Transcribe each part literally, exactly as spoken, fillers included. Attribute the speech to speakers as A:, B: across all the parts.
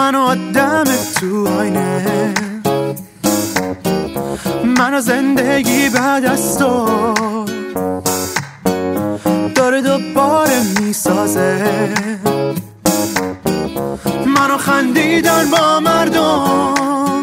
A: من و آدم تو آینه، من و زندگی بعد از تو داره دوباره میسازه، منو خندیدن با مردم،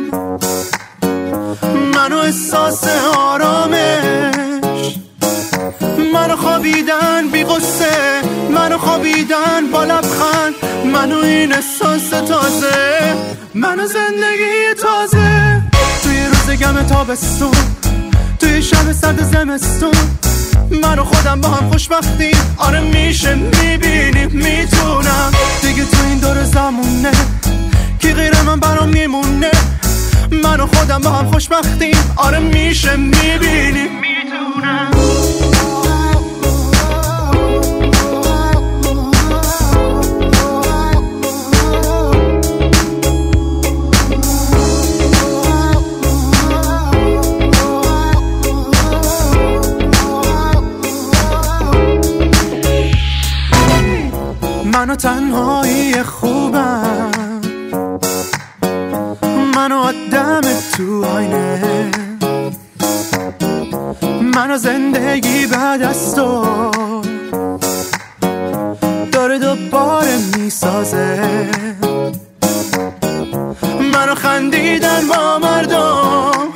A: منو احساس آرامش، منو خوابیدن بی غصه، منو خوابیدن با لبخند، منو این احساس تازه، منو زندگی تازه. توی روز گم تابستون، توی شب سرد زمستون، من و خودم با هم خوشبختیم. آره میشه میبینیم میتونم دیگه تو این دور زمونه کی غیر من برام میمونه، من و خودم با هم خوشبختیم. آره میشه میبینیم میتونم. منو تنهایی خوبم، منو آدم تو آینه، منو زندگی بعد از تو داره دوباره میسازه، منو خندیدن با مردم،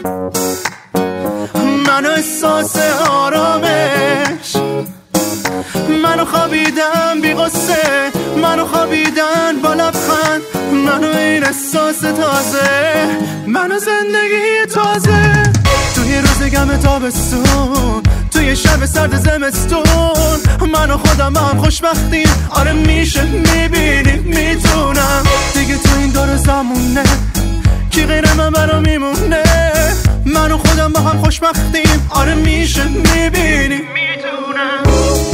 A: منو احساس آرامش، منو خوابیدن بی غصه، منو خوابیدن با لبخند، منو این احساس تازه، منو زندگی تازه. توی روز گم تابستون، توی شب سرد زمستون، منو خودم با هم خوشبختیم. آره میشه میبینیم میتونم دیگه تو این دور زمونه کی غیر من برام میمونه، منو خودم با هم خوشبختیم. آره میشه میبینیم میتونم.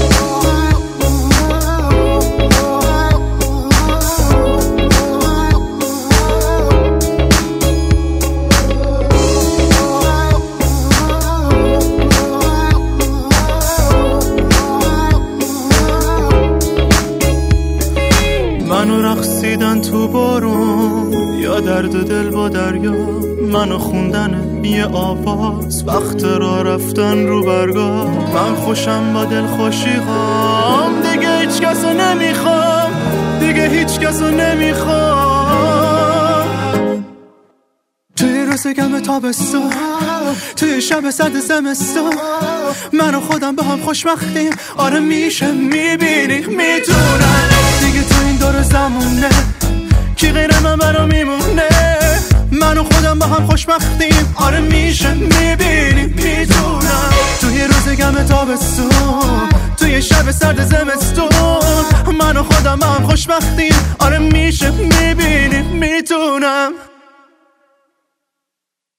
A: منو رقصیدن تو بارون یا درد دل با دریا، منو خوندن یه آواز وقت را رفتن رو برگاه. من خوشم با دل خوشی‌هام، دیگه هیچ کسو نمیخوام، دیگه هیچ کسو نمیخوام. توی روز گم تابستون، توی شب سرد زمستون، من و خودم با هم خوشبختیم. آره میشه میبینی میتونم دیگه تو این دور زمونه کی غیر من برام میمونه، من و خودم با هم خوشبختیم. آره میشه میبینی میتونم توی روز گم تابستون، توی شب سرد زمستون، من و خودم با هم خوشبختیم. آره میشه میبینی میتونم.